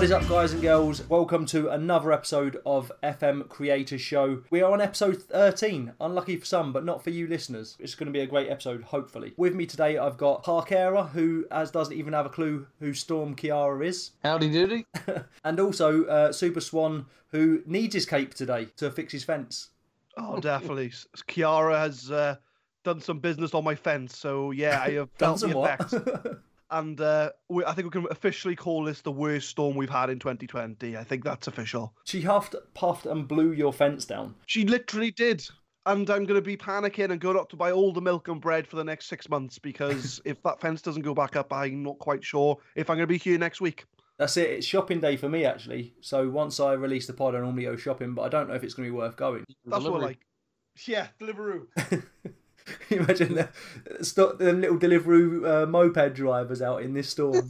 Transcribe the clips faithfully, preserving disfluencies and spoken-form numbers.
What is up, guys and girls? Welcome to another episode of F M Creators Show. We are on episode thirteen. Unlucky for some, but not for you listeners. It's going to be a great episode, hopefully. With me today, I've got Parkera, who as doesn't even have a clue who Storm Kiara is. Howdy doody. And also uh, Super Swan, who needs his cape today to fix his fence. Oh, definitely. Kiara has uh, done some business on my fence, so yeah, I have Done felt some the what? effects. And uh, we, I think we can officially call this the worst storm we've had in twenty twenty. I think that's official. She huffed, puffed and blew your fence down. She literally did. And I'm going to be panicking and going up to buy all the milk and bread for the next six months because if that fence doesn't go back up, I'm not quite sure if I'm going to be here next week. That's it. It's shopping day for me, actually. So once I release the pod, I normally go shopping, but I don't know if it's going to be worth going. That's what I like. Yeah, Deliveroo. Can you imagine the, stop the little Deliveroo uh, moped drivers out in this storm?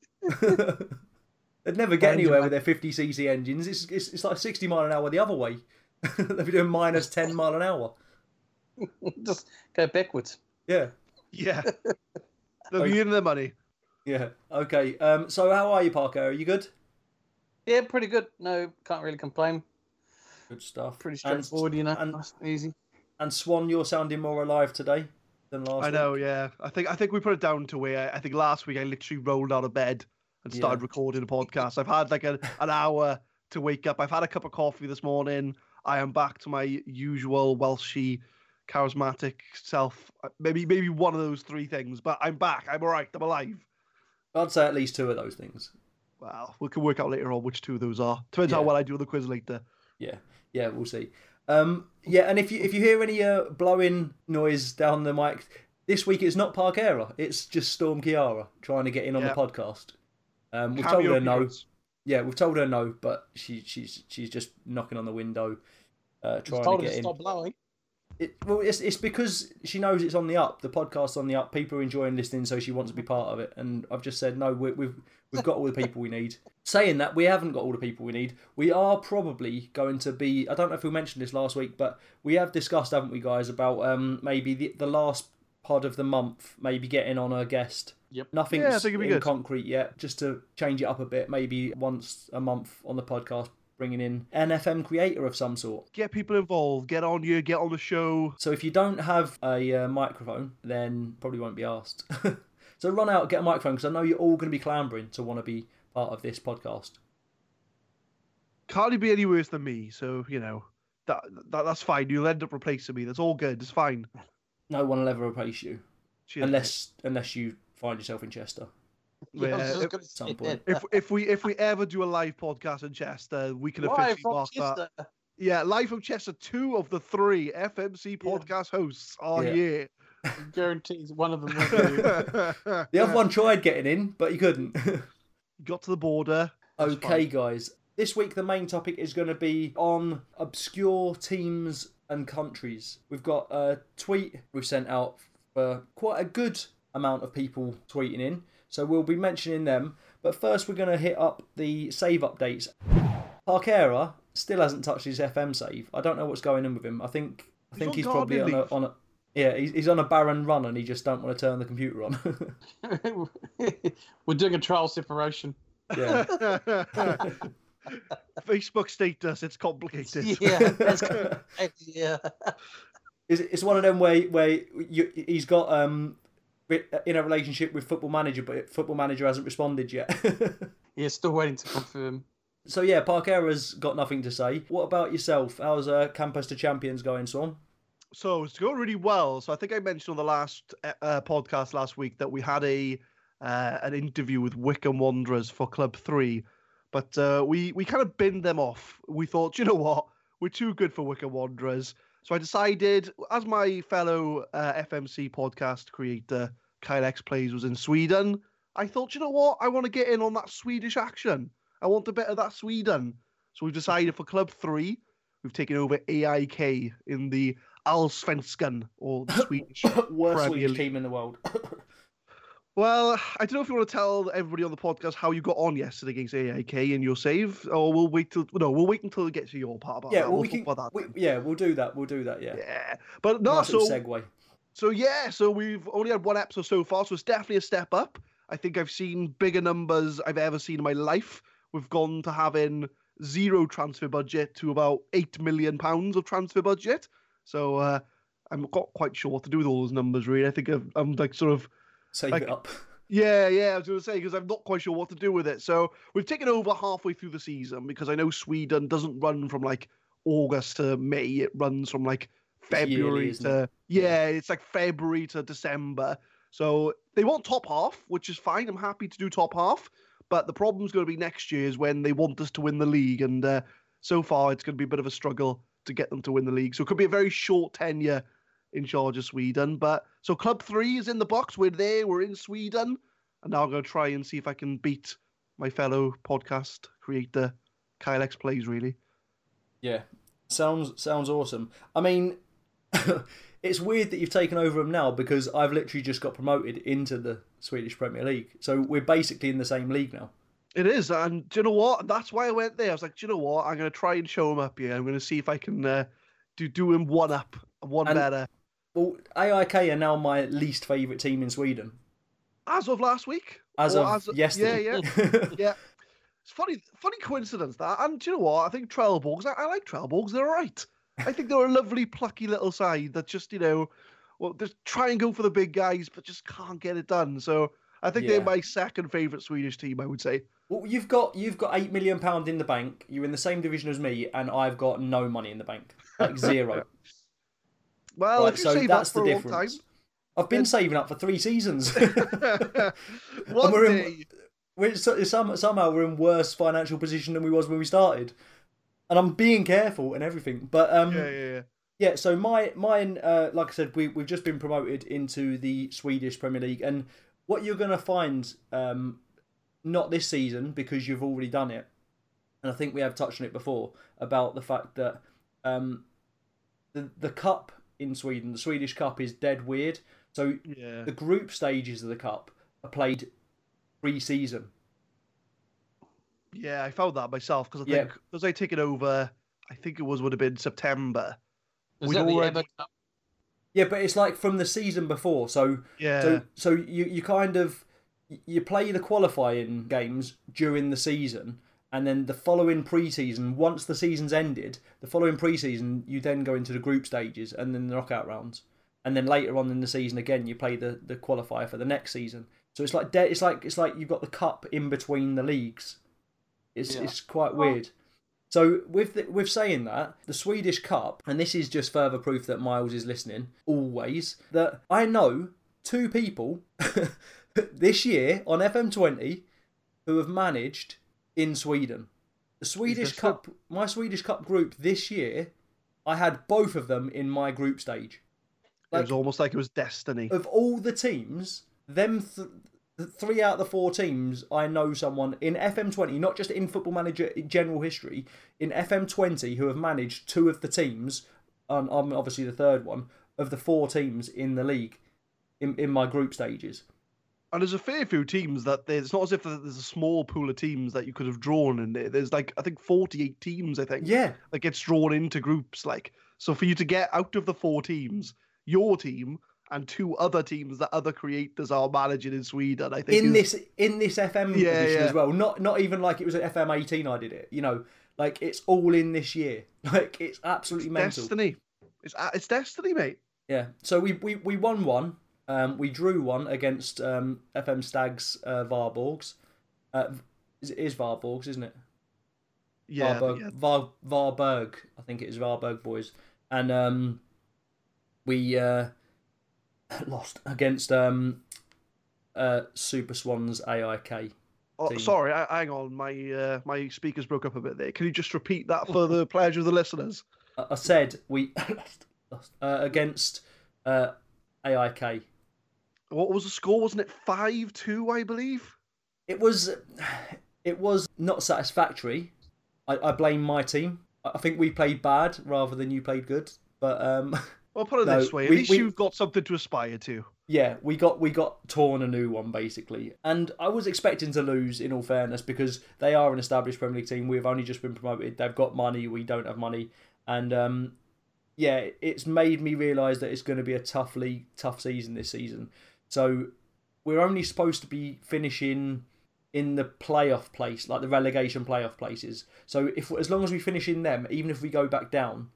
They'd never get anywhere with their fifty c c engines. It's, it's it's like sixty mile an hour the other way. They'd be doing minus ten mile an hour. Just go backwards. Yeah. Yeah. They'll be earning their money. Yeah. Okay. Um. So how are you, Parker? Are you good? Yeah, pretty good. No, can't really complain. Good stuff. Pretty straightforward, and, you know. And, nice, easy. And Swan, you're sounding more alive today than last I know, week. yeah. I think I think we put it down to where I think last week I literally rolled out of bed and started Yeah. recording a podcast. I've had like a, an hour to wake up. I've had a cup of coffee this morning. I am back to my usual Welshy, charismatic self. Maybe maybe one of those three things, but I'm back. I'm all right. I'm alive. I'd say at least two of those things. Well, we can work out later on which two of those are. Depends Yeah. how well I do on the quiz later. Yeah. Yeah, we'll see. Um, yeah, and if you if you hear any uh, blowing noise down the mic, this week it's not Parkera, it's just Storm Kiara trying to get in on Yeah. the podcast. Um, we've Cameo told her no. appearance. Yeah, we've told her no, but she she's she's just knocking on the window, uh, trying Told to her get to in. stop blowing. It, well, it's it's because she knows it's on the up. The podcast's on the up. People are enjoying listening, so she wants to be part of it. And I've just said no. We, we've we've got all the people we need. Saying that, we haven't got all the people we need. We are probably going to be. I don't know if we mentioned this last week, but we have discussed, haven't we, guys, about um maybe the the last pod of the month, maybe getting on a guest. Yep. Nothing's Yeah, I think it'd be in good. concrete yet. Just to change it up a bit, maybe once a month on the podcast, bringing in an F M creator of some sort. Get people involved. Get on you. Get on the show. So if you don't have a uh, microphone, then probably won't be asked. So run out, get a microphone, because I know you're all going to be clambering to want to be part of this podcast. Can't be any worse than me. So you know that, that that's fine. You'll end up replacing me. That's all good. It's fine. No one will ever replace you, Cheers, unless unless you find yourself in Chester. Yeah, I was Yeah, just if- gonna say some point. that. If if we if we ever do a live podcast in Chester, we can Live officially from mark that. Chester. Yeah, live from Chester. Two of the three F M C podcast hosts are Yeah. here. Guarantees one of them will be. The other one tried getting in, but he couldn't. Got to the border. That's Okay, fine. guys. This week the main topic is going to be on obscure teams and countries. We've got a tweet we've sent out for quite a good amount of people tweeting in, so we'll be mentioning them. But first we're going to hit up the save updates. Parkera still hasn't touched his F M save. I don't know what's going on with him. I think I He's think on he's probably on gardening a, leave. on a yeah he's, he's on a barren run and he just don't want to turn the computer on. We're doing a trial separation. Yeah. Facebook status. It's complicated. Yeah, that's good. Yeah. It's, it's one of them where where you, he's got um in a relationship with Football Manager, but Football Manager hasn't responded yet. Yeah, still waiting to confirm. So yeah, Parkera's got nothing to say. What about yourself? How's uh, Campus to Champions going, Swan? So it's going really well. So I think I mentioned on the last uh, podcast last week that we had a uh, an interview with Wickham Wanderers for Club Three, but uh, we we kind of binned them off. We thought, you know what, we're too good for Wickham Wanderers. So I decided, as my fellow uh, F M C podcast creator Kyle X Plays was in Sweden, I thought, you know what, I want to get in on that Swedish action. I want a bit of that Sweden. So we've decided for Club Three, we've taken over A I K in the Allsvenskan, or the Swedish Worst Premier Swedish League. team in the world. Well, I don't know if you want to tell everybody on the podcast how you got on yesterday against A I K in your save, or we'll wait till no, we'll wait until we get to your part about yeah, that. well, We'll we talk can. about that We, then. yeah, we'll do that. We'll do that. Yeah. Yeah, but no, Nice so little segue. so yeah, so we've only had one episode so far, so it's definitely a step up. I think I've seen bigger numbers I've ever seen in my life we've gone to having zero transfer budget to about eight million pounds of transfer budget. So uh, I'm not quite sure what to do with all those numbers, really. I think I'm, I'm like sort of Save like, it up. Yeah, yeah, I was going to say, because I'm not quite sure what to do with it. So we've taken over halfway through the season because I know Sweden doesn't run from like August to May. It runs from like February yearly, to, it? yeah, it's like February to December. So they want top half, which is fine. I'm happy to do top half. But the problem's going to be next year is when they want us to win the league. And uh, so far, it's going to be a bit of a struggle to get them to win the league. So it could be a very short tenure in charge of Sweden. But so club three is in the box. We're there. We're in Sweden. And now I'm going to try and see if I can beat my fellow podcast creator, Kyle X Plays, really. Yeah. Sounds sounds awesome. I mean, it's weird that you've taken over them now because I've literally just got promoted into the Swedish Premier League. So we're basically in the same league now. It is. And do you know what? That's why I went there. I was like, do you know what? I'm going to try and show him up here. I'm going to see if I can uh, do, do him one up, one And- better. Well, A I K are now my least favourite team in Sweden. As of last week? As Or of yesterday. Yeah, yeah. yeah. It's funny, funny coincidence that. And do you know what? I think Trelleborgs, I, I like Trelleborgs. They're all right. I think they're a lovely, plucky little side that just, you know, well, just try and go for the big guys, but just can't get it done. So I think Yeah. they're my second favourite Swedish team, I would say. Well, you've got you've got eight million pound in the bank. You're in the same division as me, and I've got no money in the bank, like zero. Well, Right, if you so save that's up for the a long difference. I've been saving up for three seasons. time, one we're in- day. we're so- some, somehow we're in worse financial position than we was when we started, and I'm being careful and everything. But um, Yeah, yeah, yeah. yeah. So my mine, uh, like I said, we we've just been promoted into the Swedish Premier League, and what you're gonna find, um, not this season because you've already done it, and I think we have touched on it before about the fact that um, the the cup in Sweden, the Swedish Cup, is dead weird. So Yeah. the group stages of the cup are played pre-season. Yeah, I found that myself because I Yeah. think because I take it over, I think it was would have been September. Is We'd that the already- Ebba Cup? Yeah, but it's like from the season before. So Yeah, so so you you kind of you play the qualifying games during the season, and then the following pre-season, once the season's ended, the following pre-season you then go into the group stages and then the knockout rounds, and then later on in the season again you play the, the qualifier for the next season. So it's like de- it's like it's like you've got the cup in between the leagues. It's Yeah. it's quite weird. So with the, with saying that, the Swedish Cup, and this is just further proof that Miles is listening always, that I know two people this year on F M twenty who have managed in Sweden. The Swedish this Cup, my Swedish Cup group this year, I had both of them in my group stage. it was almost like it was destiny. Of all the teams, them th- th- three out of the four teams, I know someone in F M twenty, not just in Football Manager in general history, in F M twenty who have managed two of the teams, and I'm obviously the third one, of the four teams in the league in, in my group stages. And there's a fair few teams that there's it's not as if there's a small pool of teams that you could have drawn in there. There's like I think forty-eight teams, I think, Yeah, that gets drawn into groups. Like so, for you to get out of the four teams, your team and two other teams that other creators are managing in Sweden, I think in is- this in this F M Yeah, edition yeah. as well. Not not even like it was at F M eighteen I did it. You know, like it's all in this year. Like it's absolutely mental. destiny. It's uh, it's destiny, mate. Yeah. So we we, we won one. Um, we drew one against um, F M Stags uh, Varborgs. Uh, it is Varborgs, isn't it? Yeah, Varberg, yeah. Var, Varberg. I think it is Varberg boys. And um, we uh, lost against um, uh, Super Swans A I K. Oh, team. sorry, I, hang on. My uh, my speakers broke up a bit there. Can you just repeat that for the pleasure of the listeners? I I said we lost uh, against uh, A I K. What was the score? Wasn't it five two? I believe. It was, it was not satisfactory. I, I blame my team. I I think we played bad rather than you played good. But um, Well, put it No, this way: at we- least we- you've got something to aspire to. yeah, we got we got torn a new one basically, and I was expecting to lose in all fairness because they are an established Premier League team. We've only just been promoted. They've got money. We don't have money, and um, yeah, it's made me realise that it's going to be a tough league, tough season this season. So we're only supposed to be finishing in the playoff place, like the relegation playoff places. So if as long as we finish in them, even if we go back down,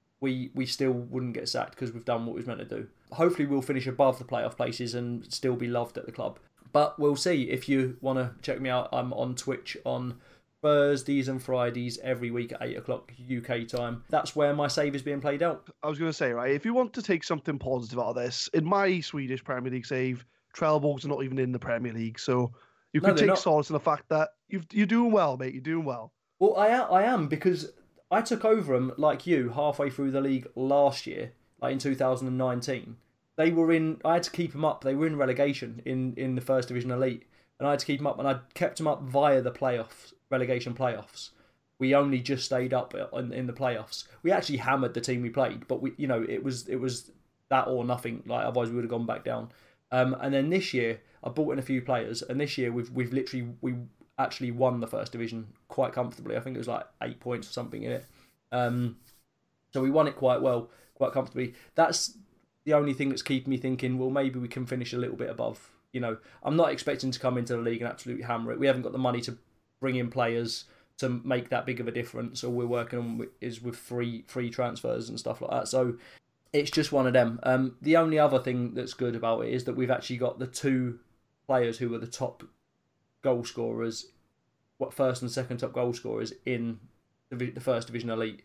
we we still wouldn't get sacked because we've done what we was meant to do. Hopefully we'll finish above the playoff places and still be loved at the club. But we'll see. If you want to check me out, I'm on Twitch on Thursdays and Fridays every week at eight o'clock U K time. That's where my save is being played out. I was going to say, right, if you want to take something positive out of this, in my Swedish Premier League save, Trelleborgs are not even in the Premier League, so you can No, they're take not. solace in the fact that you've, you're doing well, mate. You're doing well. Well, I am, I am because I took over them, like you, halfway through the league last year, like in two thousand nineteen. They were in, I had to keep them up. They were in relegation in, in the First Division Elite, and I had to keep them up, and I kept them up via the playoffs, relegation playoffs. We only just stayed up in, in the playoffs. We actually hammered the team we played, but we, you know, it was it was that or nothing. Like otherwise, we would have gone back down. Um, and then this year, I bought in a few players, and this year we've we've literally we actually won the First Division quite comfortably. I think it was like eight points or something in it. Um, so we won it quite well, quite comfortably. That's the only thing that's keeping me thinking, well, maybe we can finish a little bit above. You know, I'm not expecting to come into the league and absolutely hammer it. We haven't got the money to bring in players to make that big of a difference. All we're working on is with free free transfers and stuff like that. So it's just one of them. Um, the only other thing that's good about it is that we've actually got the two players who are the top goal scorers, what first and second top goal scorers in the, the First Division Elite.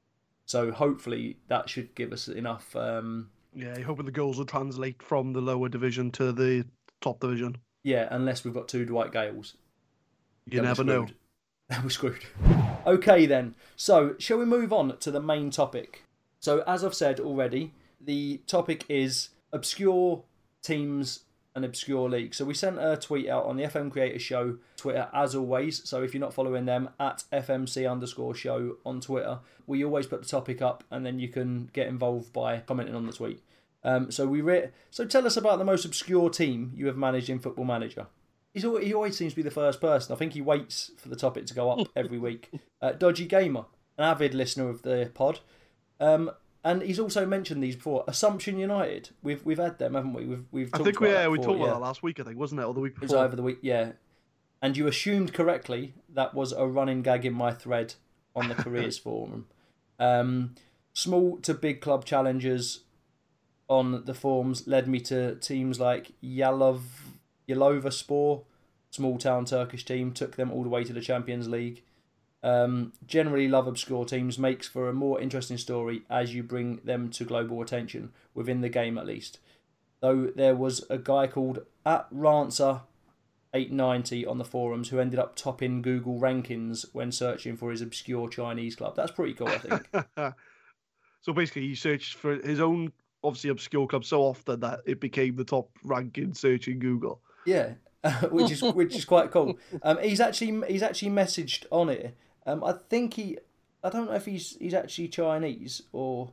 So hopefully that should give us enough. Um, Yeah, you're hoping the goals will translate from the lower division to the top division. yeah, unless we've got two Dwight Gales. You Then we're never know. screwed. Then we're screwed. Okay then. So shall we move on to the main topic? So as I've said already, the topic is obscure teams and obscure leagues. So we sent a tweet out on the F M Creator Show Twitter as always. So if you're not following them, at F M C underscore show on Twitter, we always put the topic up and then you can get involved by commenting on the tweet. Um, so we re- so tell us about the most obscure team you have managed in Football Manager. He's always, he always seems to be the first person. I think he waits for the topic to go up every week. Uh, Dodgy Gamer, an avid listener of the pod. Um, and he's also mentioned these before. Assumption United. We've we've had them, haven't we? We've we've. I talked think we about yeah, that we before, talked yeah. about that last week, I think, wasn't it? Or the week It was before? over the week, yeah. And you assumed correctly that was a running gag in my thread on the careers forum. Um, small to big club challenges on the forums led me to teams like Yalov, Yalova small town Turkish team, took them all the way to the Champions League. Um, generally love obscure teams, makes for a more interesting story as you bring them to global attention, within the game at least. Though there was a guy called at Rancer eight ninety on the forums who ended up topping Google rankings when searching for his obscure Chinese club. That's pretty cool, I think. So basically, he searched for his own, obviously, obscure club so often that it became the top ranking search in Google. Yeah, which is which is quite cool. Um, he's actually he's actually messaged on it. Um, I think he, I don't know if he's he's actually Chinese or.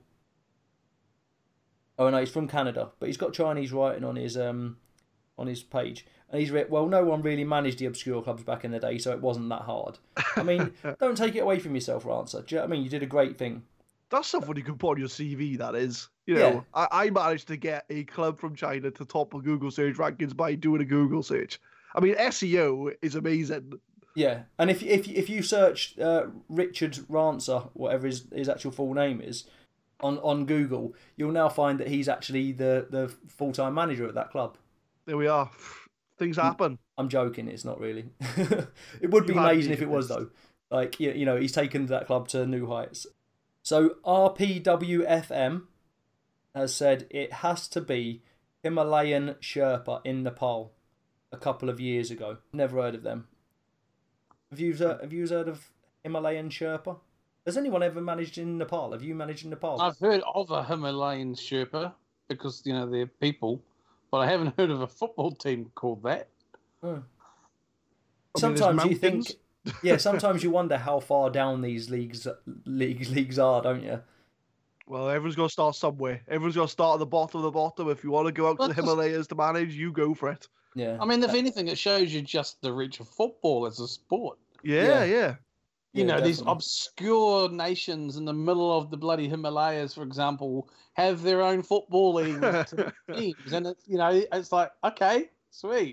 Oh no, he's from Canada, but he's got Chinese writing on his um, on his page, and he's written, well, no one really managed the obscure clubs back in the day, so it wasn't that hard. I mean, don't take it away from yourself, Rancer. Do you know what I mean? You did a great thing. That's something you can put on your C V, that is. You know, Yeah. I, I managed to get a club from China to top of Google search rankings by doing a Google search. I mean, S E O is amazing. Yeah, and if if if you search uh, Richard Rancer, whatever his his actual full name is, on, on Google, you'll now find that he's actually the, the full time manager at that club. There we are. Things happen. I'm joking. It's not really. It would be You had amazing me if it was though. convinced. Like you, you know, he's taken that club to new heights. So R P W F M has said it has to be Himalayan Sherpa in Nepal a couple of years ago. Never heard of them. Have you have you heard of Himalayan Sherpa? Has anyone ever managed in Nepal? Have you managed in Nepal? I've heard of a Himalayan Sherpa because, you know, they're people, but I haven't heard of a football team called that. Hmm. I mean, Sometimes there's you think, mountains. yeah. Sometimes you wonder how far down these leagues leagues leagues are, don't you? Well, everyone's got to start somewhere. Everyone's got to start at the bottom of the bottom. If you want to go out to the But just- Himalayas to manage, you go for it. Yeah. I mean, if anything, it shows you just the reach of football as a sport. Yeah, Yeah. yeah. You Yeah, know, these definitely. obscure nations in the middle of the bloody Himalayas, for example, have their own football league with teams, and it's, you know, it's like, okay, sweet.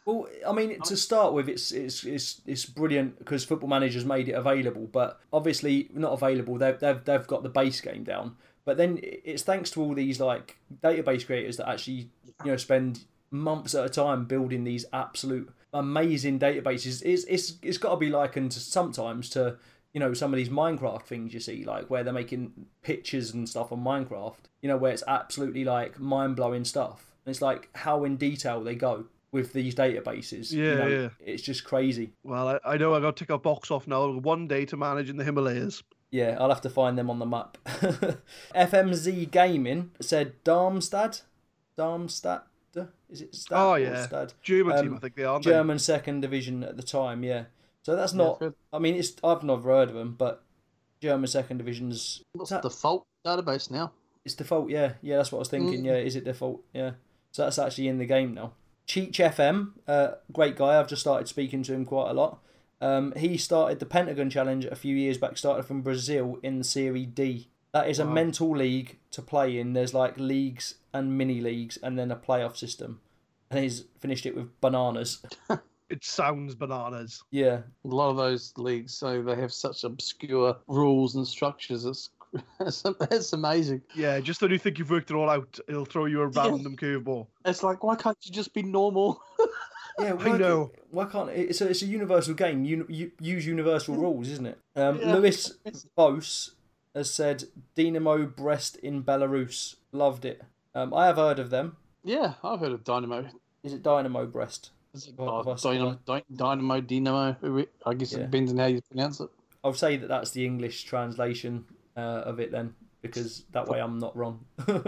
Well, I mean, to start with, it's it's it's it's brilliant because Football Manager's made it available, but obviously not available. They've they've they've got the base game down, but then it's thanks to all these like database creators that actually you know spend months at a time building these absolute amazing databases. It's it's it's got to be likened to sometimes to you know some of these Minecraft things you see, like where they're making pictures and stuff on Minecraft. You know where it's absolutely like mind blowing stuff. And it's like how in detail they go with these databases. Yeah, you know, yeah. It's just crazy. Well, I, I know I got to tick a box off now. One day to manage in the Himalayas. Yeah, I'll have to find them on the map. F M Z Gaming said Darmstadt. Darmstadt? Is it Stad Oh, or yeah. Stad? German Um, team, I think they are. aren't German second division at the time, yeah. So that's Yeah, not... good. I mean, it's I've never heard of them, but German second division's... What's that- the default database now? It's default, yeah. Yeah, that's what I was thinking. Mm. Yeah, is it default? Yeah. So that's actually in the game now. Cheech F M, uh, great guy. I've just started speaking to him quite a lot. Um, he started the Pentagon Challenge a few years back, started from Brazil in Serie D. That is a Wow. mental league to play in. There's like leagues and mini leagues and then a playoff system. And he's finished it with bananas. they? It sounds bananas. Yeah. A lot of those leagues, so they have such obscure rules and structures. It's it's, it's amazing. Yeah, just when you think you've worked it all out, it'll throw you a Yeah. random curveball. It's like, why can't you just be normal? Yeah, I know. Why can't it's a, it's a universal game? You, you use universal rules, isn't it? Um, Yeah. Lewis Bose has said Dynamo Brest in Belarus. Loved it. Um, I have heard of them. Yeah, I've heard of Dynamo. Is it Dynamo Brest? Is it, Well, oh, if I said Dynamo, Dy- Dynamo, Dynamo. I guess Yeah. it depends on how you pronounce it. I'll say that that's the English translation uh, of it then, because that way I'm not wrong.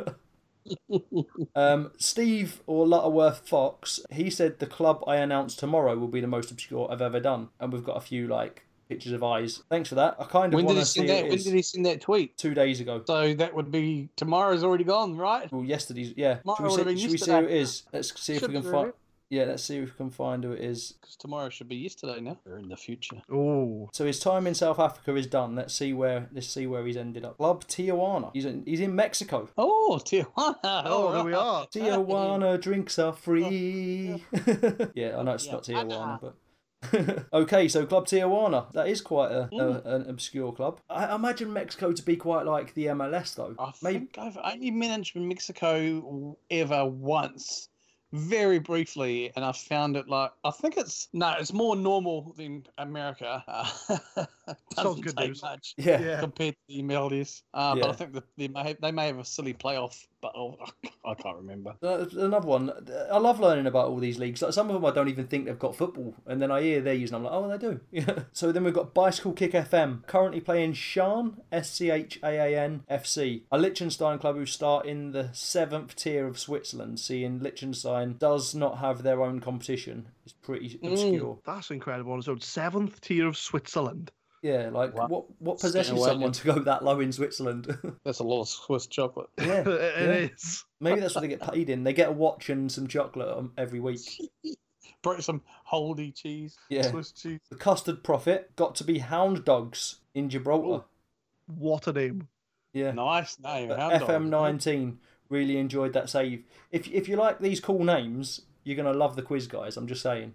um, Steve or Lutterworth Fox, he said the club I announced tomorrow will be the most obscure I've ever done, and we've got a few like pictures of eyes. Thanks for that. I kind of When did want he to see send that? it When is did he send that tweet? two days ago. So that would be tomorrow's already gone, right? Well, yesterday's, yeah. Might Should we, would've see, been should we see who yesterday. it is? Let's see if Should we can be, find. right? Yeah, let's see if we can find who it is. Because tomorrow should be yesterday now. We're in the future. Oh, So his time in South Africa is done. Let's see where let's see where he's ended up. Club Tijuana. He's in, he's in Mexico. Oh, Tijuana. oh, there we are. Tijuana drinks are free. Yeah, I know it's not Tijuana, but okay. So Club Tijuana, that is quite a, a an obscure club. I imagine Mexico to be quite like the M L S though. I Maybe think I've only managed Mexico ever once, very briefly, and I found it like I think it's no, it's more normal than America. Uh, doesn't good take news. much yeah. Yeah. compared to the M L S. Uh, But Yeah. I think that they may have, they may have a silly playoff, but oh, I can't remember. Uh, Another one. I love learning about all these leagues. Like, some of them I don't even think they've got football, and then I hear they're using. I'm like, oh, they do. Yeah. So then we've got Bicycle Kick F M currently playing Schaan S C H A A N F C, a Liechtenstein club who start in the seventh tier of Switzerland. Seeing Liechtenstein does not have their own competition is pretty obscure. That's incredible. On its own seventh tier of Switzerland. Yeah, like Wow. what what It's getting possesses away, someone yeah. to go that low in Switzerland? That's a lot of Swiss chocolate. yeah, It is. maybe that's what they get paid in. They get a watch and some chocolate um, every week. Brought some Holdy cheese, Yeah. Swiss cheese. The custard profit got to be Hound Dogs in Gibraltar. What a name. Yeah. Nice name. But Hound F dog. M nineteen really enjoyed that save. If if you like these cool names, you're gonna love the quiz, guys. I'm just saying.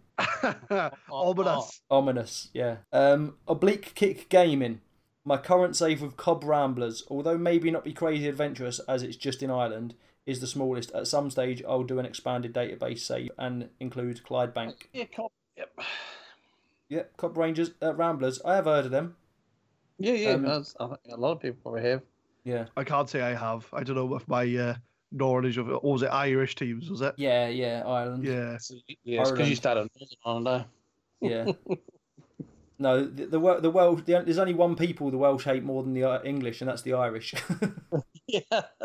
Ominous. Ominous, yeah. Um, Oblique Kick Gaming. My current save with Cobb Ramblers, although maybe not be crazy adventurous as it's just in Ireland, is the smallest. At some stage, I'll do an expanded database save and include Clydebank. Yeah, cop. Yep. Yep, Cobb Rangers, uh, Ramblers. I have heard of them. Yeah, yeah. Um, that's- I think a lot of people probably have. Yeah, I can't say I have. I don't know if my uh, knowledge of it, or was it Irish teams, was it? yeah, yeah. Ireland. Yeah. So, yeah, it's because you Ireland. started Northern Ireland, eh? Yeah. No, the the, Wel- the Welsh. The, there's only one people the Welsh hate more than the uh, English, and that's the Irish. Yeah.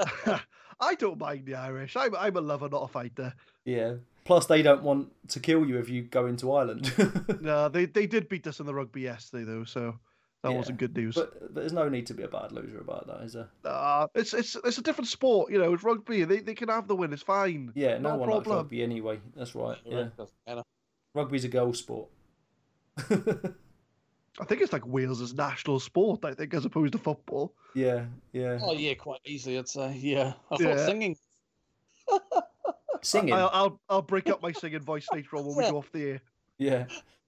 I don't mind the Irish. I'm, I'm a lover, not a fighter. Yeah. Plus, they don't want to kill you if you go into Ireland. No, they, they did beat us in the rugby yesterday, though, so that Yeah. wasn't good news. but, but there's no need to be a bad loser about that, is there? Uh, it's it's it's a different sport, you know. It's rugby. They they can have the win. It's fine. Yeah, no Not a one likes problem. rugby anyway. That's right. Yeah, Doesn't matter. rugby's a girls' sport. I think it's like Wales's national sport. I think, as opposed to football. yeah, yeah. Oh yeah, quite easily. I'd say. Yeah, I thought Yeah. singing. Singing. I'll, I'll I'll break up my singing voice later on when we go off the air. Yeah.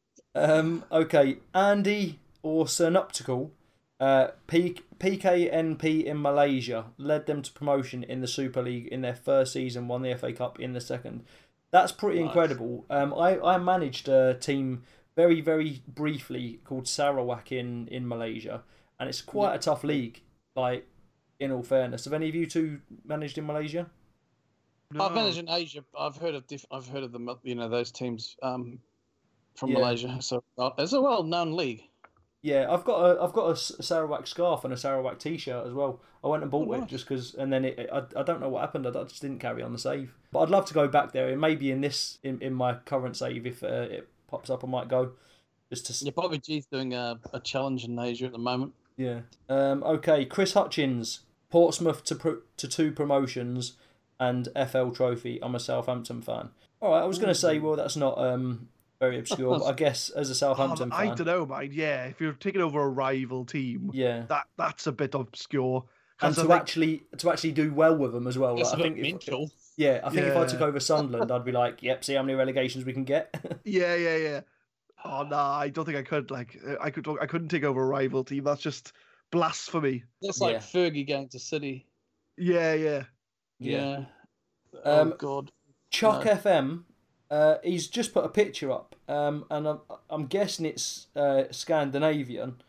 Um, okay, Andy or Synoptical, uh, P- PKNP in Malaysia led them to promotion in the Super League in their first season, won the F A Cup in the second. That's pretty Nice. incredible. Um, I, I managed a team very, very briefly called Sarawak in, in Malaysia, and it's quite a tough league, like, in all fairness. Have any of you two managed in Malaysia? No. I've managed in Asia. I've heard of diff- I've heard of them. You know those teams um, from Yeah. Malaysia. So uh, it's a well-known league. Yeah, I've got a I've got a S- Sarawak scarf and a Sarawak t-shirt as well. I went and bought Oh, it nice. just because, and then it, I I don't know what happened. I just didn't carry on the save. But I'd love to go back there. And maybe in this in, in my current save, if uh, it pops up, I might go just to. s- Yeah, Bobby G's doing a, a challenge in Asia at the moment. Yeah. Um. Okay. Chris Hutchins, Portsmouth to pro- to two promotions and F L trophy. I'm a Southampton fan. All right. I was going to say, well, that's not um very obscure, but I guess as a Southampton Um, I fan, don't know, man. Yeah, if you're taking over a rival team, yeah. that that's a bit obscure. And 'Cause I to think- actually to actually do well with them as well. It's Like, a I bit think if, mental. yeah, I think if I took Yeah. over Sunderland, I'd be like, yep, see how many relegations we can get. Yeah, yeah, yeah. Oh no, I don't think I could. Like, uh, I could, I couldn't take over a rival team. That's just blasphemy. That's like Yeah. Fergie going to City. Yeah, yeah. Yeah. Um, oh God. Chuck No. F M, uh, he's just put a picture up, um, and I'm I'm guessing it's uh, Scandinavian,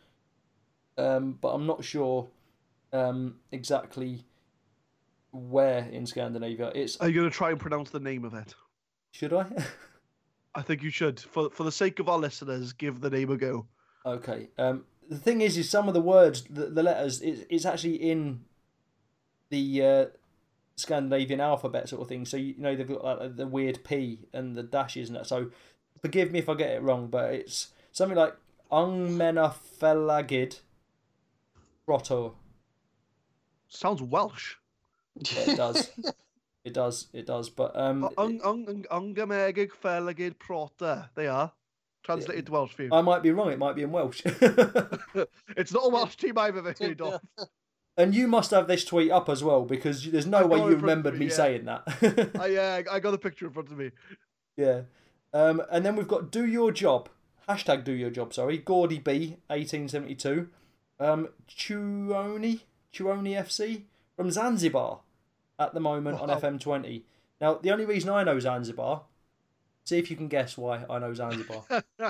um, but I'm not sure um, exactly where in Scandinavia. It's Are you gonna try and pronounce the name of it? should I? I think you should. For for the sake of our listeners, give the name a go. Okay. Um, the thing is, is some of the words, the, the letters, it, it's actually in the uh, Scandinavian alphabet sort of thing. So you know they've got like, the weird P and the dashes and that. So forgive me if I get it wrong, but it's something like Ungmenafellagid Rotor. Sounds Welsh. Yeah, it does. It does. It does. But um, Ung ung ungamegig felagid prota. They are translated to Welsh for you. I might be wrong. It might be in Welsh. It's not a Welsh team I've ever heard of. And you must have this tweet up as well because there's no I've way got it you in front of remembered me, me yeah. saying that. I uh, I got the picture in front of me. Yeah. Um, and then we've got Do Your Job. Hashtag Do Your Job, sorry. Gordy B, eighteen seventy-two. Um, Chuoni, Chuoni F C from Zanzibar at the moment on Wow. F M twenty. Now, the only reason I know Zanzibar, see if you can guess why I know Zanzibar.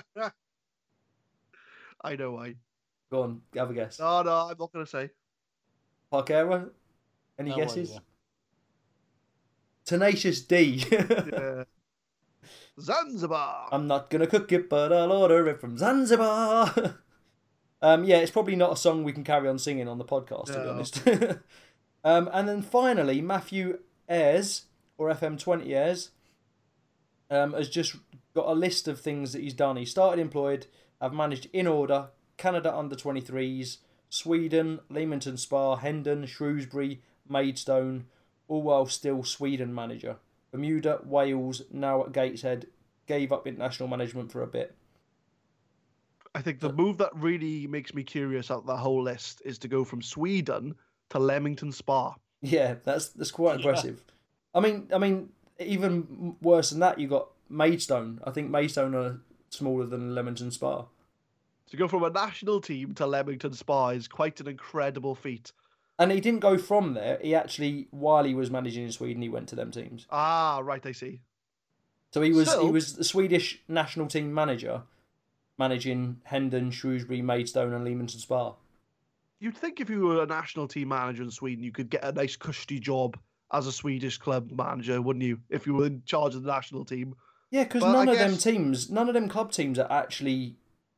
I know why. Go on, have a guess. No, no, I'm not gonna say. Parkera? Any No guesses? idea. Tenacious D. Yeah. Zanzibar. I'm not gonna cook it, but I'll order it from Zanzibar. um, yeah, it's probably not a song we can carry on singing on the podcast, to be No. honest. um, and then finally, Matthew Ayres, or F M twenty Ayres, um, has just got a list of things that he's done. He started employed, have managed in order, Canada under twenty-threes, Sweden, Leamington Spa, Hendon, Shrewsbury, Maidstone, all while still Sweden manager. Bermuda, Wales, now at Gateshead, gave up international management for a bit. I think the move that really makes me curious out of that whole list is to go from Sweden to Leamington Spa. Yeah, that's that's quite Yeah. impressive. I mean, I mean, even worse than that, you got Maidstone. I think Maidstone are smaller than Leamington Spa. To go from a national team to Leamington Spa is quite an incredible feat. And he didn't go from there. He actually, while he was managing in Sweden, he went to them teams. Ah, right, I see. So he was he So- was the Swedish national team manager, managing Hendon, Shrewsbury, Maidstone, and Leamington Spa. You'd think if you were a national team manager in Sweden, you could get a nice cushy job as a Swedish club manager, wouldn't you? If you were in charge of the national team. Yeah, because Well, none I of them guess- teams, none of them club teams are actually.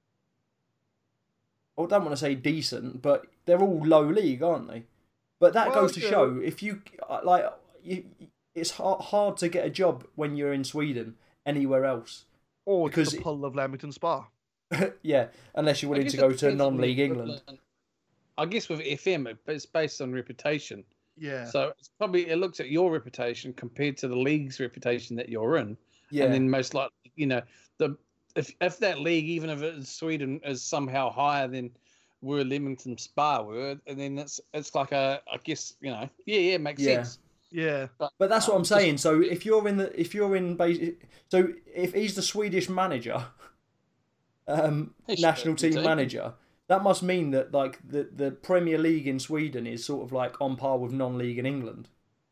I don't want to say decent, but they're all low league, aren't they? But that Well, goes to yeah. show if you like, you, it's hard, hard to get a job when you're in Sweden anywhere else. Or Because because the it- pull of Leamington Spa. Yeah, unless you're I willing guess to it go to depends on the non-league England. equivalent. I guess with F M, it- it's based on reputation. Yeah. So it's probably it looks at your reputation compared to the league's reputation that you're in, Yeah, and then most likely, you know, the if if that league, even if it's Sweden, is somehow higher than where Leamington Spa were, and then it's it's like a I guess you know yeah yeah makes Yeah. sense. Yeah. But that's what um, I'm saying. So if you're in the if you're in base, so if he's the Swedish manager, um, He should national have the team team. manager, that must mean that like the the Premier League in Sweden is sort of like on par with non-league in England.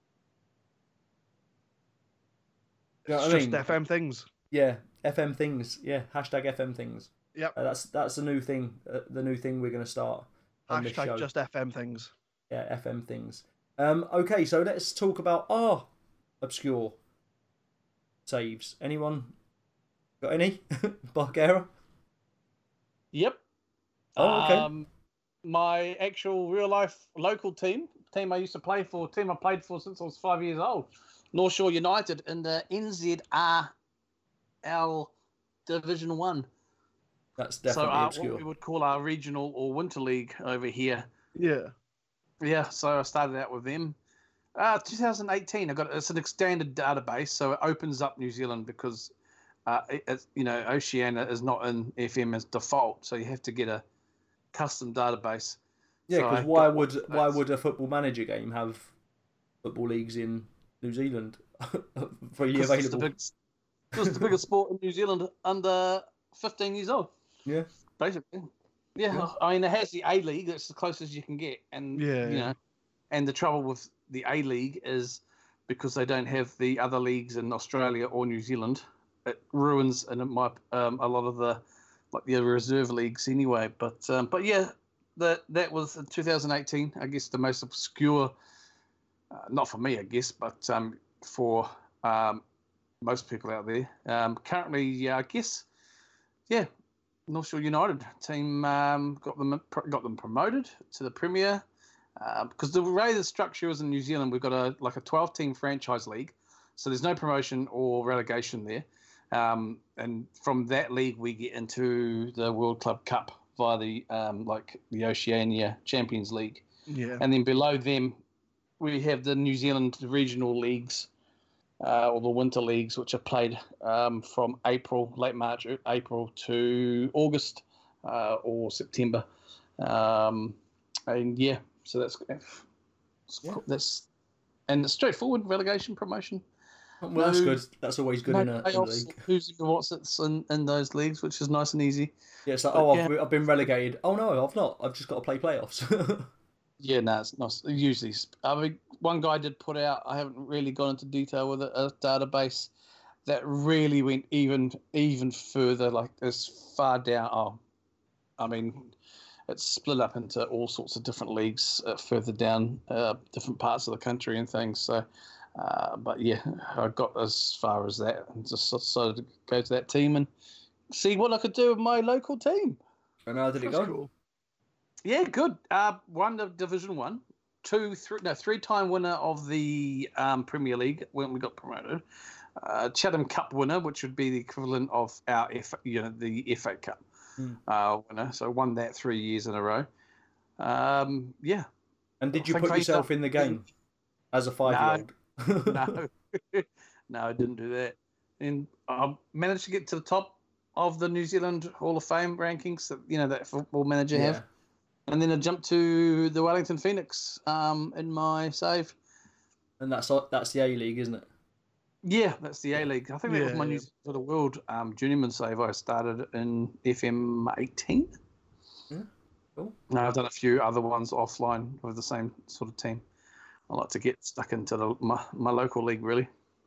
You know It's what I just mean? F M things. Yeah, F M things. Yeah, hashtag F M things. Yep. Uh, that's that's the new thing. Uh, the new thing we're going to start on this show. Hashtag just F M things. Yeah, F M things. Um, okay, so let's talk about our obscure saves. Anyone got any? Barquera? Yep. Oh, okay. Um, my actual real life local team, team I used to play for, team I played for since I was five years old, North Shore United in the N Z R L Division One. That's So definitely uh, obscure. what we would call our regional or winter league over here. Yeah. Yeah, so I started out with them. Uh, twenty eighteen, I got it's an extended database, so it opens up New Zealand because, uh, it, it's, you know, Oceania is not in F M as default, so you have to get a custom database. Yeah, So because I why got would one of why those. would a football manager game have football leagues in New Zealand freely 'Cause it's the available? biggest, it's the biggest sport in New Zealand under fifteen years old, Yeah, basically. Yeah, Yeah. I mean, it has the A League. That's the closest you can get, and Yeah, you yeah. know, and the trouble with the A League is because they don't have the other leagues in Australia or New Zealand. It ruins and it might um, a lot of the like the reserve leagues anyway. But um, but yeah, that that was in two thousand eighteen. I guess the most obscure, uh, not for me, I guess, but um, for um, most people out there. Um, currently, yeah, I guess, yeah. North Shore United team um, got them got them promoted to the Premier because uh, the way the structure is in New Zealand, we've got a like a twelve team franchise league, so there's no promotion or relegation there, um, and from that league we get into the World Club Cup via the um, like the Oceania Champions League, Yeah. and then below them we have the New Zealand regional leagues. Uh, or the winter leagues, which are played um, from April, late March, April to August uh, or September, um, and yeah, so that's Yeah. that's and it's straightforward relegation promotion. well, that's No- good. That's always good No in a, in a playoffs, league. who's in what's it's in, in those leagues, which is nice and easy. Yeah, it's like, but oh, yeah. I've, I've been relegated. Oh no, I've not. I've just got to play playoffs. Yeah, no, it's not usually. I mean, one guy did put out. I haven't really gone into detail with it, a database that really went even even further, like as far down. Oh, I mean, it's split up into all sorts of different leagues uh, further down, uh, different parts of the country and things. So, uh, but yeah, I got as far as that and just decided to go to that team and see what I could do with my local team. and how did it That's go? cool. Yeah, good. Uh, won the Division One, two, three, no, three-time winner of the um, Premier League when we got promoted. Uh, Chatham Cup winner, which would be the equivalent of our F, you know, the F A Cup Hmm. uh, winner. So won that three years in a row. Um, yeah. And did you Think put I yourself done- in the game as a five-year-old? No, no, I didn't do that. And I managed to get to the top of the New Zealand Hall of Fame rankings that you know that Football Manager Yeah. have. And then I jumped to the Wellington Phoenix um, in my save. And that's that's the A League, isn't it? Yeah, that's the A League. I think that was Yeah, my yeah. New Zealand for the World um, Journeyman save. I started in F M eighteen. Yeah, cool. No, I've done a few other ones offline with the same sort of team. I like to get stuck into the, my, my local league, really.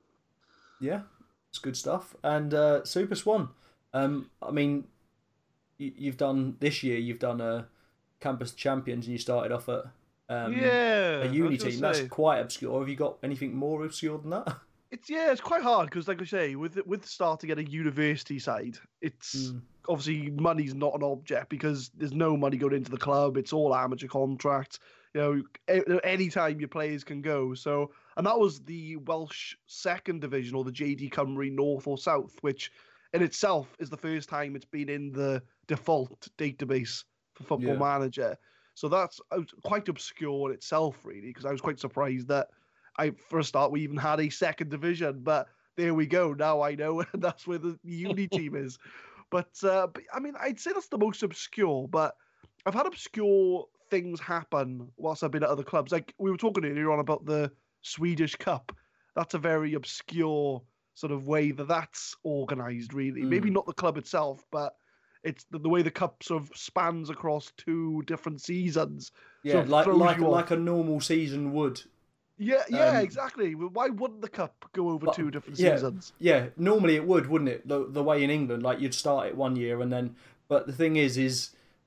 Yeah, it's good stuff. And uh, Super Swan. Um, I mean, you, you've done this year. You've done a Campus Champions, and you started off at um, yeah. a I was uni gonna team. That's say. quite obscure. Have you got anything more obscure than that? It's yeah, it's quite hard because, like I say, with with starting at a university side, it's Mm. obviously money's not an object because there's no money going into the club. It's all amateur contracts. You know, a- anytime your players can go. So, and that was the Welsh second division or the J D Cymru North or South, which in itself is the first time it's been in the default database for Football Yeah. Manager. So that's uh, quite obscure in itself, really, because I was quite surprised that I, for a start, we even had a second division, but there we go. Now I know, and that's where the uni team is. But, uh, but I mean, I'd say that's the most obscure. But I've had obscure things happen whilst I've been at other clubs. Like we were talking earlier on about the Swedish Cup. That's a very obscure sort of way that that's organised, really. Mm. Maybe not the club itself, but it's the, the way the cup sort of spans across two different seasons. Yeah, sort of like throws like you off. like a normal season would. Yeah, yeah, Um, exactly. Well, why wouldn't the cup go over But- two different yeah, seasons? Yeah, normally it would, wouldn't it? The the way in England, like you'd start it one year and then. But the thing is, is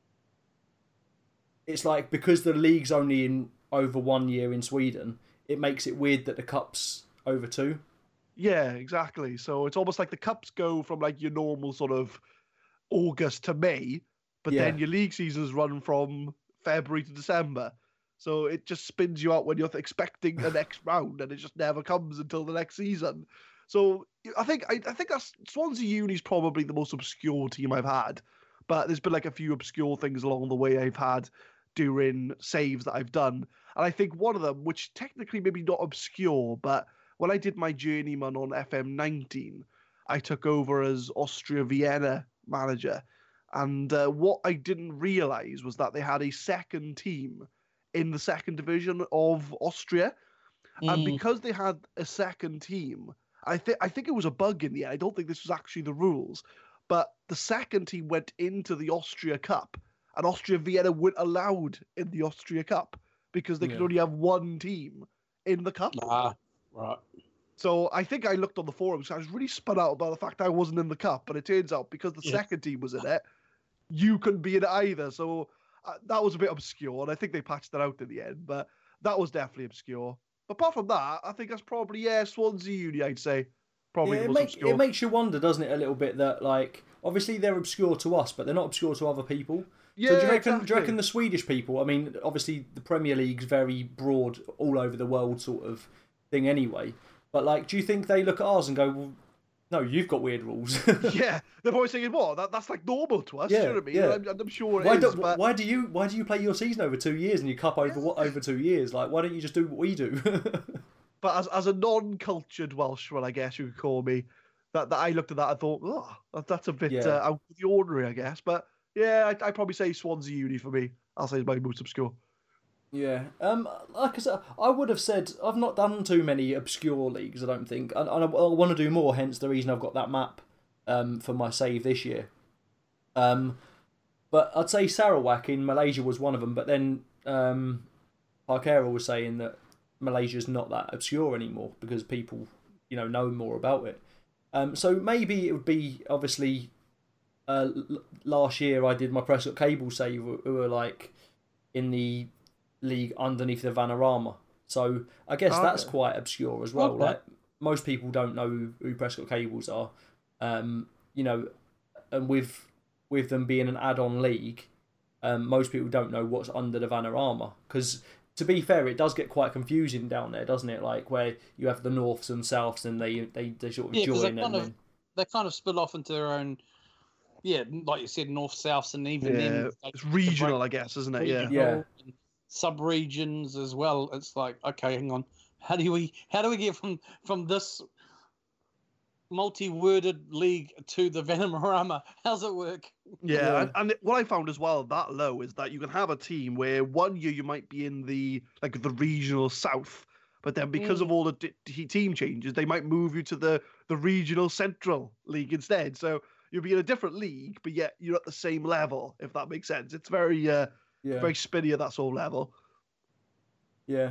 it's like because the league's only in over one year in Sweden, it makes it weird that the cup's over two. Yeah, exactly. So it's almost like the cups go from like your normal sort of August to May, but Yeah. then your league seasons run from February to December. So it just spins you out when you're expecting the next round, and it just never comes until the next season. So I think I, I think that's Swansea Uni's probably the most obscure team I've had, but there's been like a few obscure things along the way I've had during saves that I've done, and I think one of them, which technically maybe not obscure, but when I did my journeyman on F M nineteen, I took over as Austria Vienna manager, and uh, what I didn't realise was that they had a second team in the second division of Austria, and Mm. because they had a second team, I think I think it was a bug in the end. I don't think this was actually the rules, but the second team went into the Austria Cup, and Austria Vienna weren't allowed in the Austria Cup because they could Yeah. only have one team in the cup. Ah, right. So I think I looked on the forums. I was really spun out by the fact I wasn't in the cup, but it turns out because the Yeah. second team was in it, you couldn't be in it either. So uh, that was a bit obscure, and I think they patched that out in the end. But that was definitely obscure. But apart from that, I think that's probably yeah Swansea Uni. I'd say probably Yeah, the it, most make, obscure. it makes you wonder, doesn't it, a little bit that like obviously they're obscure to us, but they're not obscure to other people. yeah, So do you reckon? exactly. Do you reckon the Swedish people? I mean, obviously the Premier League's very broad, all over the world sort of thing anyway. But like, do you think they look at ours and go, "Well, no, you've got weird rules"? Yeah, they're probably saying, "What? That, that's like normal to us." Yeah, you know what I mean? yeah. I'm, I'm sure it why, is, do, but why do you why do you play your season over two years and you cup over what over two years? Like, why don't you just do what we do? but as as a non-cultured Welshman, I guess you could call me, that, that I looked at that and thought, oh, that, that's a bit Yeah. uh, out of the ordinary, I guess. But yeah, I I'd probably say Swansea Uni for me. I'll say it's my most obscure. Yeah, um, like I said, I would have said I've not done too many obscure leagues. I don't think, and, and I, I want to do more. Hence the reason I've got that map um, for my save this year. Um, but I'd say Sarawak in Malaysia was one of them. But then um, Parkera was saying that Malaysia's not that obscure anymore because people, you know, know more about it. Um, so maybe it would be obviously. Uh, l- last year I did my Prescott Cable save, who who were like in the league underneath the Vanarama. So I guess Okay. that's quite obscure as well. Okay. Like most people don't know who, who Prescott Cables are. Um, you know, and with with them being an add-on league, um, most people don't know what's under the Vanarama. Because to be fair, it does get quite confusing down there, doesn't it? Like where you have the Norths and Souths, and they they, they sort of Yeah, 'cause they join kind and of- then They kind of split off into their own. Yeah, like you said, north, south, and even Yeah, then like, it's regional, I guess, isn't it? Yeah. regional Yeah. and sub-regions as well. It's like, okay, hang on, how do we how do we get from from this multi-worded league to the Vanarama? How's it work? Yeah, Yeah. And, and what I found as well that low is that you can have a team where one year you might be in the like the regional south, but then because of all the d- d- team changes, they might move you to the the regional central league instead. So you'll be in a different league, but yet you're at the same level. If that makes sense, it's very uh, yeah. very spinny at that sort of level. Yeah.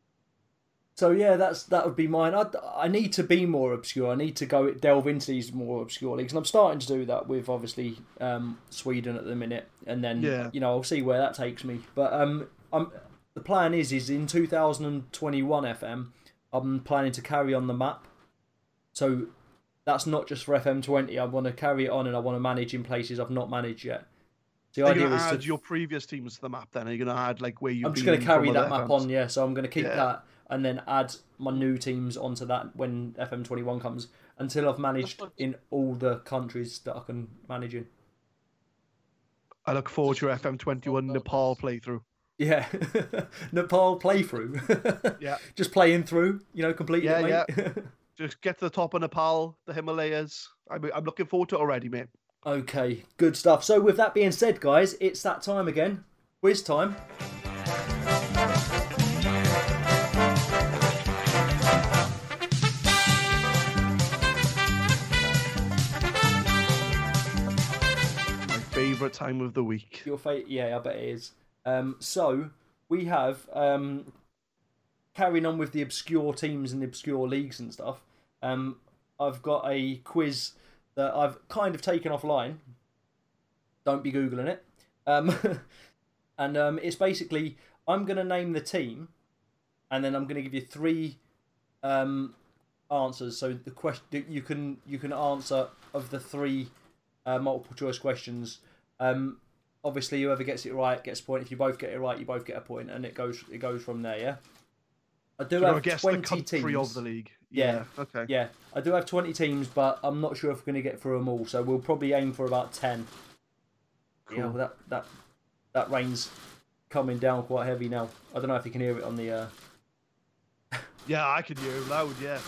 So yeah, that's that would be mine. I, I need to be more obscure. I need to go delve into these more obscure leagues, and I'm starting to do that with obviously um, Sweden at the minute, and then Yeah. you know I'll see where that takes me. But um, I'm the plan is is in two thousand twenty-one F M, I'm planning to carry on the map. So that's not just for F M twenty. I want to carry it on, and I want to manage in places I've not managed yet. The Are you idea going is to add to your previous teams to the map then? Are you going to add like where you've I'm just been going to carry from that other map F Ms? on, yeah. So I'm going to keep Yeah. that and then add my new teams onto that when F M twenty-one comes until I've managed in all the countries that I can manage in. I look forward to your F M twenty-one Nepal playthrough. Yeah, Nepal playthrough. Yeah. Just playing through, you know, completing Yeah, it, mate. Just get to the top of Nepal, the Himalayas. I'm, I'm looking forward to it already, mate. Okay, good stuff. So with that being said, guys, it's that time again. Quiz time. favourite time of the week. Your fate, yeah, I bet it is. Um, so we have um, carrying on with the obscure teams and the obscure leagues and stuff. Um, I've got a quiz that I've kind of taken offline. Don't be googling it. Um, and um, it's basically I'm going to name the team, and then I'm going to give you three um, answers. So the question you can you can answer of the three uh, multiple choice questions. Um, obviously, whoever gets it right gets a point. If you both get it right, you both get a point, and it goes it goes from there. Yeah. I do So have I guess twenty the country teams of the league. Yeah. Yeah. Okay. Yeah, I do have twenty teams, but I'm not sure if we're going to get through them all. So we'll probably aim for about ten. Cool. Yeah, well, that that that rain's coming down quite heavy now. I don't know if you can hear it on the. Uh... Yeah, I can hear him loud. Yeah.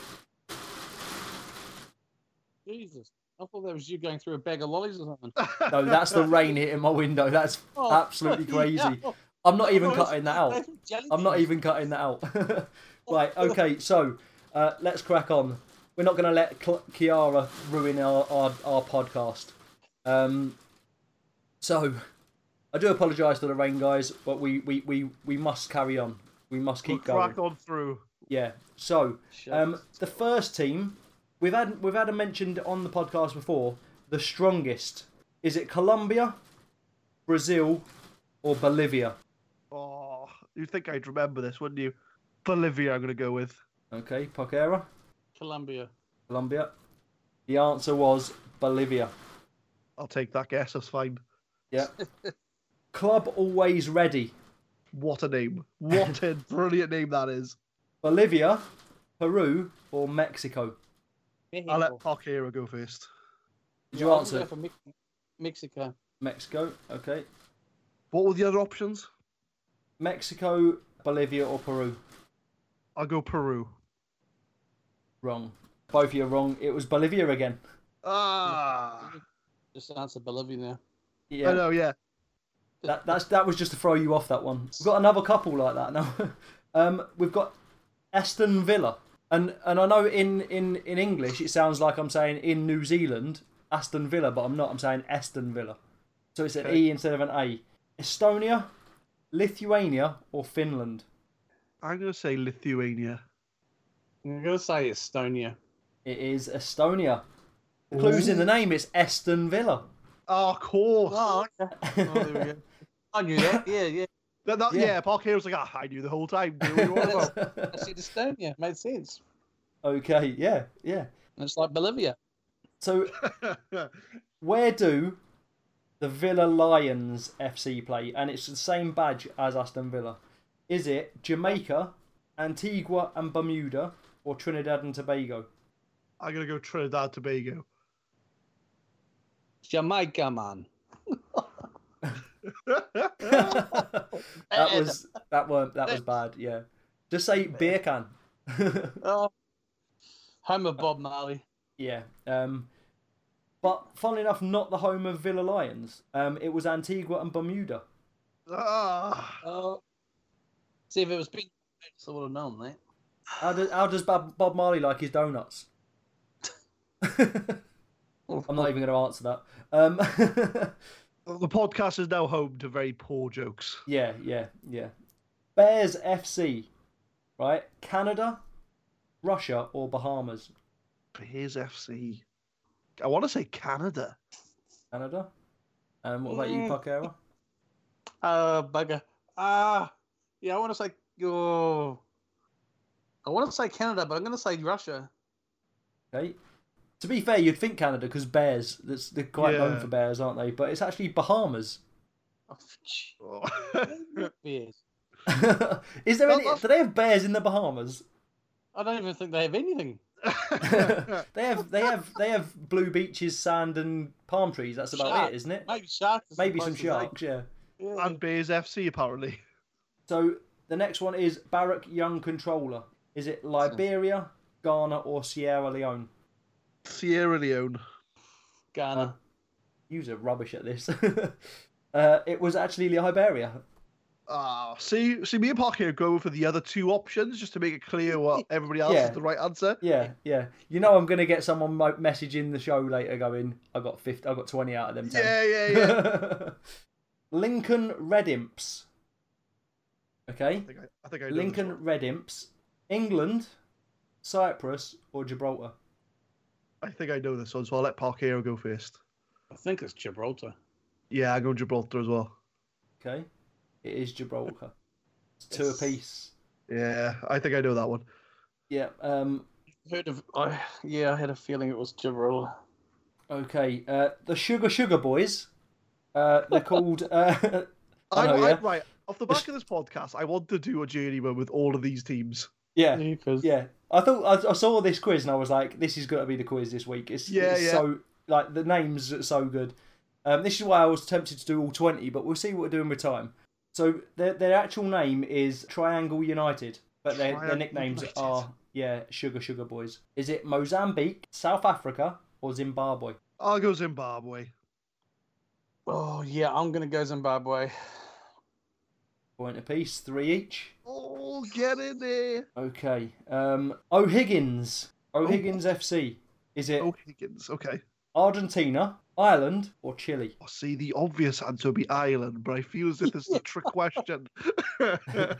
Jesus. I thought that was you going through a bag of lollies or something. No, that's the rain hitting my window. That's Oh, absolutely crazy. yeah. I'm not even Oh, cutting that out. I'm not even cutting that out. Right, okay, so uh, let's crack on. We're not going to let Cl- Kiara ruin our, our, our podcast. Um, so, I do apologise to the rain, guys, but we, we, we, we must carry on. We must keep we'll going. crack on through. Yeah, so um, the first team, we've had, we've had a mentioned on the podcast before, the strongest. Is it Colombia, Brazil, or Bolivia? Oh, you'd think I'd remember this, wouldn't you? Bolivia, I'm going to go with. Okay, Poquera, Colombia. Colombia. The answer was Bolivia. I'll take that guess, that's fine. Yeah. Club Always Ready. What a name. What a brilliant name that is. Bolivia, Peru, or Mexico? I'll let Parkera go first. Did Yeah, you I'm answer? gonna go for Mex- Mexico. Mexico, okay. What were the other options? Mexico, Bolivia, or Peru? I'll go Peru. Wrong. Both of you are wrong. It was Bolivia again. Ah. Just answer Bolivia now. Yeah. I know, yeah. That that's that was just to throw you off that one. We've got another couple like that now. um, we've got Aston Villa, and and I know in, in, in English it sounds like I'm saying in New Zealand Aston Villa, but I'm not. I'm saying Aston Villa, so it's an Okay. E instead of an A. Estonia, Lithuania, or Finland? I'm going to say Lithuania. I'm gonna say Estonia. It is Estonia. The clue's in the name. It's Aston Villa. Oh, of course. Oh, okay. Oh, there we go. I knew that. Yeah, yeah. That, that, Yeah. yeah, Parkera's like, ah, I knew the whole time. Knew what you were on about. I said Estonia. Made sense. Okay. Yeah. Yeah. And it's like Bolivia. So where do the Villa Lions F C play? And it's the same badge as Aston Villa. Is it Jamaica, Antigua and Bermuda, or Trinidad and Tobago? I'm going to go Trinidad Tobago. Jamaica, man. that was that weren't that was bad. Yeah, just say beer can. Oh, home of Bob Marley. Yeah. Um, but funnily enough, not the home of Villa Lions. Um, it was Antigua and Bermuda. Ah. Oh, see if it was big, I would have known that. How does how does Bob, Bob Marley like his donuts? I'm not even going to answer that. Um, The podcast is now home to very poor jokes. yeah, yeah, yeah. Bears F C, right? Canada, Russia, or Bahamas? Bears F C. I want to say Canada. Canada. And what about you, Mm. Parkera? Uh, bugger. Ah, uh, yeah, I want to say. Oh, I want to say Canada, but I'm going to say Russia. Okay. To be fair, you'd think Canada because bears. That's they're quite known Yeah. for bears, aren't they? But it's actually Bahamas. Oh, sh- Oh. bears. Is there Well, any? that's- Do they have bears in the Bahamas? I don't even think they have anything. they have. They have. They have blue beaches, sand, and palm trees. That's about Shark. it, isn't it? Maybe sharks. is the Maybe some closest, eh? sharks. Yeah. Yeah. And Bears F C, apparently. So the next one is Barack Young Controller. Is it Liberia, Ghana, or Sierra Leone? Sierra Leone. Ghana. You're rubbish at this. uh, it was actually Liberia. Ah, see, see, me and Park here go for the other two options just to make it clear what everybody else Yeah. is the right answer. Yeah, yeah. You know I'm gonna get someone mo- messaging the show later going, I got fifty, I got twenty out of them ten. Yeah, yeah, yeah. Lincoln Red Imps. Okay. I think I, I, think I know Lincoln this one. Red Imps. England, Cyprus, or Gibraltar? I think I know this one, so I'll let Park Hero go first. I think it's Gibraltar. Yeah, I go Gibraltar as well. Okay. It is Gibraltar. It's two Yes. apiece. Yeah, I think I know that one. Yeah. Um. Heard of? I yeah, I had a feeling it was Gibraltar. Okay. Uh, the Sugar Sugar Boys. Uh, they're called. Uh, I I, know, I, yeah. Right, off the back of this podcast, I want to do a journeyman with all of these teams. yeah. Because Yeah. I thought I, I saw this quiz and I was like, this is going to be the quiz this week. It's, Yeah, it's yeah. so like the names are so good. Um, this is why I was tempted to do all twenty, but we'll see what we're doing with time. So their their actual name is Triangle United, but their their Triangle nicknames United. are yeah Sugar Sugar Boys. Is it Mozambique, South Africa, or Zimbabwe? I'll go Zimbabwe. oh yeah, I'm gonna go Zimbabwe. Point apiece, three each. Oh, get in there. Okay. Um, O'Higgins, O'Higgins F C. Is it Oh, Higgins. Okay. Argentina, Ireland, or Chile? Oh, see, the obvious answer would be Ireland, but I feel as if this is a trick question. uh,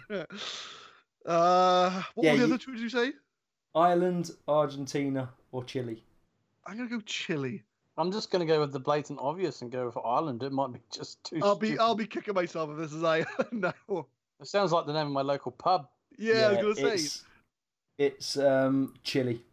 what Yeah, were the you- other two, did you say? Ireland, Argentina, or Chile? I'm going to go Chile. I'm just gonna go with the blatant obvious and go for Ireland. It might be just too. I'll be stupid. I'll be kicking myself if this is Ireland now. It sounds like the name of my local pub. Yeah, I was going to say. It's, it's um, Chile.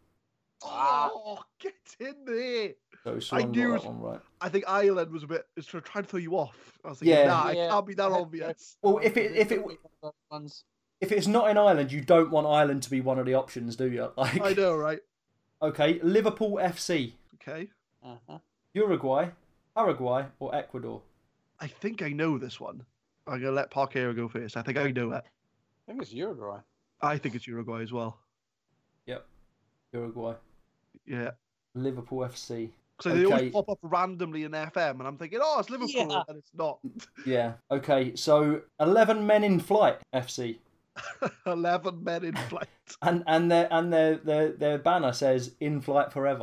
Oh, get in there. So Swan knew got it- that one right. I think Ireland was a bit, was trying to throw you off. I was thinking, Yeah. nah, Yeah. it can't be that I had- obvious. Well, if it if it ones. if it's not in Ireland, you don't want Ireland to be one of the options, do you? Like, I know, right? okay, Liverpool F C, Okay. Uh-huh. Uruguay, Paraguay, or Ecuador? I think I know this one. I'm going to let Parquero go first. I think I know it. I think it's Uruguay. I think it's Uruguay as well. Yep, Uruguay, Yeah. Liverpool F C. So they always Okay. pop up randomly in F M, and I'm thinking, oh, it's Liverpool, Yeah. and it's not. Yeah. Okay, so eleven men in flight F C, Eleven men in flight. and and their and their their their banner says "In flight forever."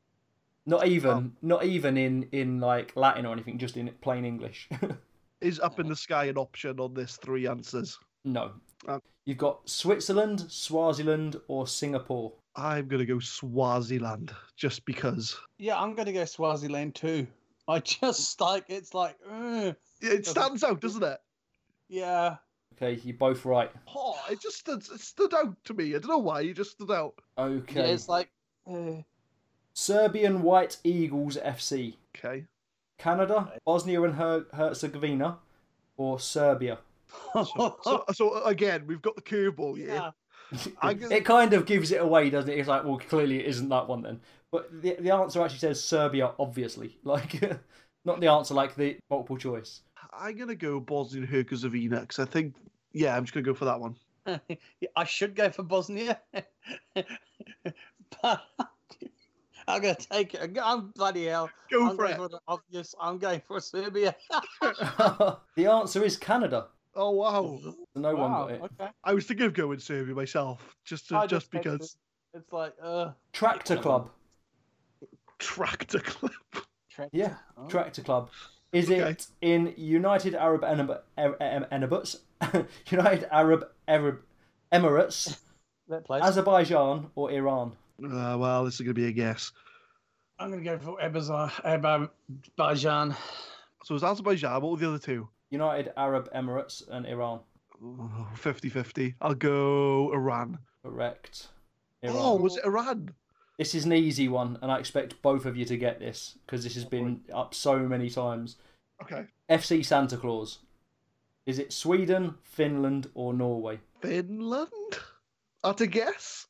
Not even, Oh. not even in in like Latin or anything, just in plain English. Is up in the sky an option on this three answers? No. Oh. You've got Switzerland, Swaziland, or Singapore. I'm gonna go Swaziland just because. Yeah, I'm gonna go Swaziland too. I just like it's like, uh, It stands out, doesn't it? yeah. Okay, you're both right. Oh, it just stood, it stood out to me. I don't know why. It just stood out. Okay. Yeah, it's like. Uh, Serbian White Eagles F C. Okay. Canada, Bosnia and Her- Herzegovina, or Serbia. So, so, so again, we've got the curveball here. yeah. I guess- It kind of gives it away, doesn't it? It's like, well, clearly it isn't that one then. But the the answer actually says Serbia, obviously. Like, not the answer like the multiple choice. I'm gonna go Bosnia and Herzegovina because I think, yeah, I'm just gonna go for that one. Yeah, I should go for Bosnia, but I'm gonna take it. I'm bloody hell. Go I'm for going it. for the obvious. I'm going for Serbia. The answer is Canada. Oh wow! So no one Wow, got it. Okay. I was thinking of going Serbia myself, just to, I just take because this. It's like uh. Tractor Club. tractor club. Tractor. Yeah, Oh. Tractor Club. Is Okay. it in United Arab Emir- Em- Em- Emirates, United Arab Arab Emirates, That place. Azerbaijan, or Iran? Uh, well, this is gonna be a guess. I'm gonna go for Azerbaijan. Azerbaijan. So it's Azerbaijan. What were the other two? United Arab Emirates and Iran. Oh, fifty-fifty. I'll go Iran. Correct. Iran. Oh, was it Iran? This is an easy one, and I expect both of you to get this because this has been up so many times. Okay. F C Santa Claus. Is it Sweden, Finland, or Norway? Finland? At a guess?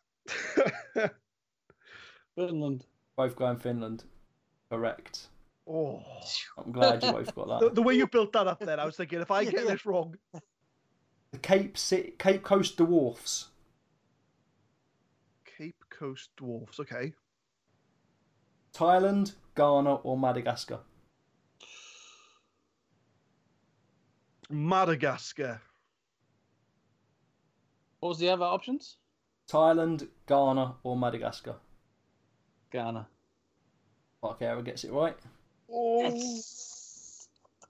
Finland. Both going Finland. Correct. oh. I'm glad you both got The, that. the way you built that up then, I was thinking, if I get Yeah. this wrong, The Cape Ci- Cape Coast Dwarfs. Cape Coast Dwarfs, okay. Thailand, Ghana, or Madagascar? Madagascar. What was the other options? Thailand, Ghana, or Madagascar. Ghana. Park Era gets it right. Oh, Yes.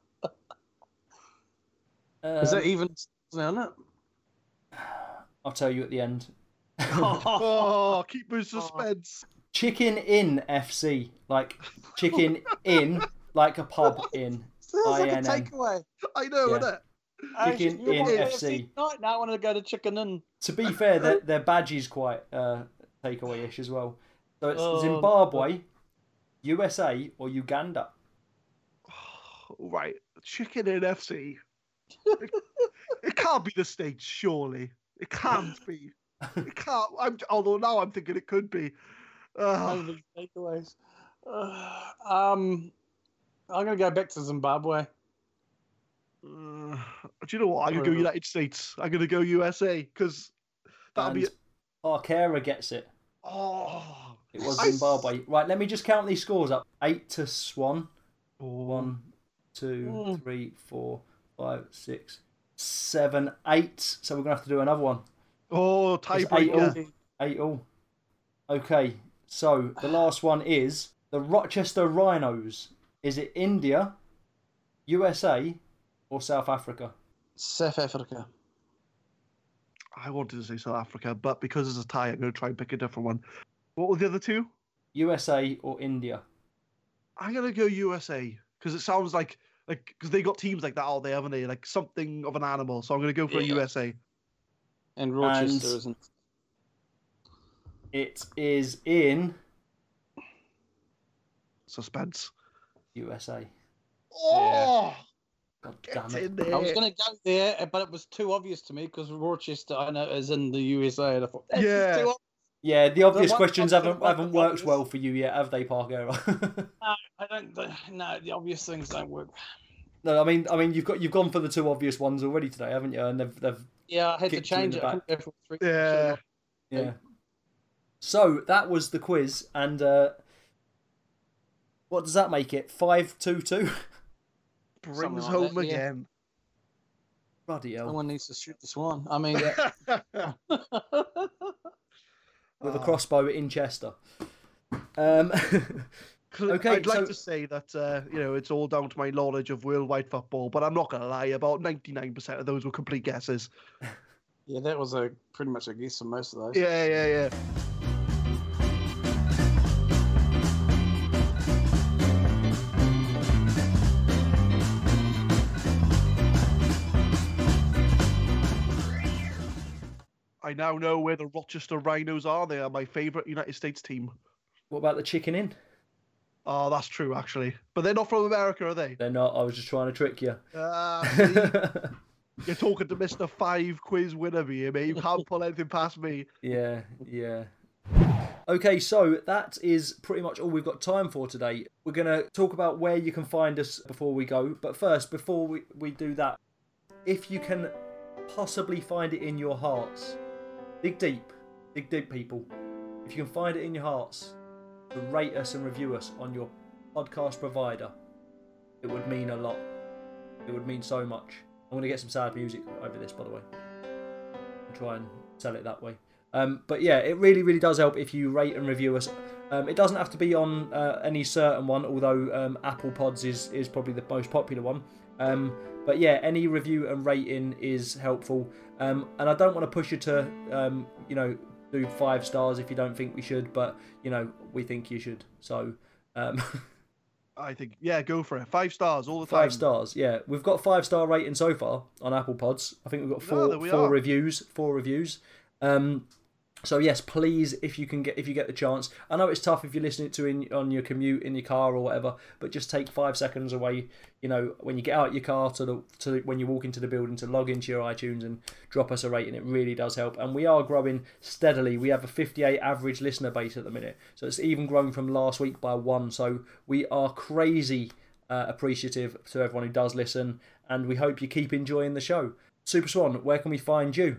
Um, Is that even? Isn't it? I'll tell you at the end. oh keep in suspense. Chicken Inn F C, like chicken in, like a pub in. Sounds like a I N N. takeaway. I know, Yeah. innit? Chicken You Inn want F C. Night now I want to go to Chicken Inn. To be fair, their, their badge is quite uh, takeaway-ish as well. So it's Oh, Zimbabwe, U S A, or Uganda. Right, Chicken in F C. It, it can't be the States, surely. It can't be. It can't. I'm, although now I'm thinking it could be. Uh, Only takeaways. Uh, um, I'm gonna go back to Zimbabwe. uh, do you know what? I'm gonna go Whatever. United States. I'm gonna go U S A because that'll And be. Park Era gets it. Oh, It was I- Zimbabwe. Right, let me just count these scores up. Eight to Swan. Oh. One, two, Mm. three, four, five, six, seven, eight. So we're gonna have to do another one. Oh, It's eight tiebreaker. all. Eight all. Okay, so the last one is the Rochester Rhinos. Is it India, U S A, or South Africa? South Africa. I wanted to say South Africa, but because it's a tie, I'm gonna try and pick a different one. What were the other two? U S A or India? I'm gonna go U S A because it sounds like like because they got teams like that out there, haven't they? Like something of an animal. So I'm gonna go for Yeah. U S A. And Rochester And- isn't. It is in Suspense. U S A. Oh, God get damn it. in there. I was going to go there, but it was too obvious to me because Rochester, I know, is in the U S A. And I thought, that's Yeah. too obvious. Yeah, the obvious one- questions one- haven't one- haven't one- worked well for you yet, have they, Park Era? No, I don't. No, the obvious things don't work. No, I mean, I mean, you've got you've gone for the two obvious ones already today, haven't you? And they've they've Yeah, I had to Kicked you in change the it. I back. couldn't go for three. Yeah. yeah. So that was the quiz, and uh, what does that make it? Five two two. Brings Something like home that, yeah. again. Bloody hell! Someone needs to shoot the swan. I mean, With a Ah. crossbow in Chester. Um, Okay, I'd like so- to say that uh, you know it's all down to my knowledge of worldwide football, but I'm not gonna lie. About ninety-nine percent of those were complete guesses. yeah, that was a pretty much a guess on most of those. Yeah, yeah, yeah. I now know where the Rochester Rhinos are. They are my favourite United States team. what about the Chicken Inn? Oh, that's true, actually. But they're not from America, are they? They're not. I was just trying to trick you. Ah, see? You're talking to Mister Five Quiz winner here, mate. You can't pull anything past me. Yeah, yeah. Okay, so that is pretty much all we've got time for today. We're going to talk about where you can find us before we go. But first, before we, we do that, if you can possibly find it in your hearts, dig deep, dig deep, people. If you can find it in your hearts, to rate us and review us on your podcast provider, it would mean a lot. It would mean so much. I'm going to get some sad music over this, by the way, and try and sell it that way. Um, but yeah, it really, really does help if you rate and review us. Um, it doesn't have to be on uh, any certain one, although um, Apple Pods is, is probably the most popular one. Um, but yeah, any review and rating is helpful. Um, and I don't want to push you to, um, you know, do five stars if you don't think we should, but, you know, we think you should. So, um, I think, yeah, go for it. Five stars all the time. five stars, yeah. We've got five star rating so far on Apple Pods. I think we've got No, four, there we four are. reviews, four reviews. Um, so yes, please, if you can get if you get the chance. I know it's tough if you're listening to in on your commute in your car or whatever, but just take five seconds away. You know, when you get out your car to the to when you walk into the building to log into your iTunes and drop us a rating. It really does help, and we are growing steadily. We have a fifty-eight average listener base at the minute, so it's even grown from last week by one. So we are crazy uh, appreciative to everyone who does listen, and we hope you keep enjoying the show. Super Swan, where can we find you?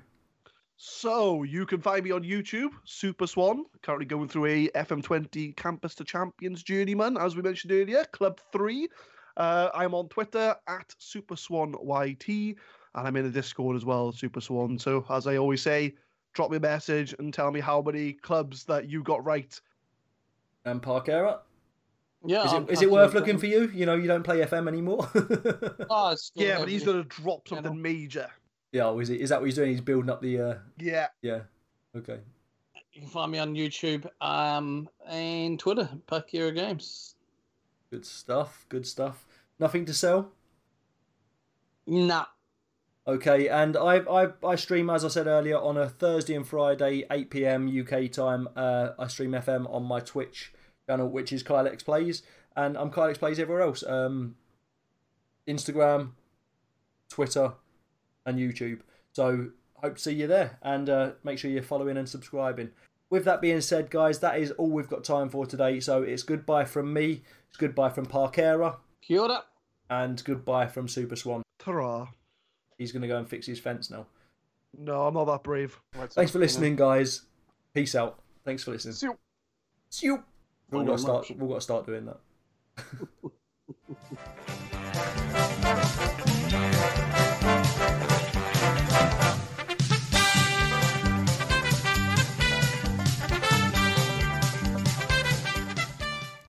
So you can find me on YouTube, Super Swan, currently going through a F M twenty Campus to Champions journeyman, as we mentioned earlier, Club three. Uh, I'm on Twitter at Super Swan Y T, and I'm in a Discord as well, Super Swan. So as I always say, drop me a message and tell me how many clubs that you got right. And Parkera? Yeah. Is I'm it, is it worth comfortable. looking for you? You know, you don't play F M anymore. Oh, it's still Yeah, but he's happening. going to drop something Channel. major. Yeah, oh, is, it, is that what he's doing? He's building up the... Uh... Yeah. Yeah, okay. You can find me on YouTube um, and Twitter, Parkera Games. Good stuff, good stuff. Nothing to sell? Nah. Okay, and I, I I stream, as I said earlier, on a Thursday and Friday, eight p m U K time. Uh, I stream F M on my Twitch channel, which is Kyle X Plays, and I'm Kyle X Plays everywhere else. Um, Instagram, Twitter, and YouTube. So hope to see you there, and uh, make sure you're following and subscribing. With that being said, guys, that is all we've got time for today. So it's goodbye from me, it's goodbye from Parkera, Kia ora. and goodbye from Super Swan. Ta-ra. He's going to go and fix his fence now. No, I'm not that brave. Thanks for listening, guys. Peace out. Thanks for listening. See you. See you. We've Thank got you to very start. much. We've got to start doing that.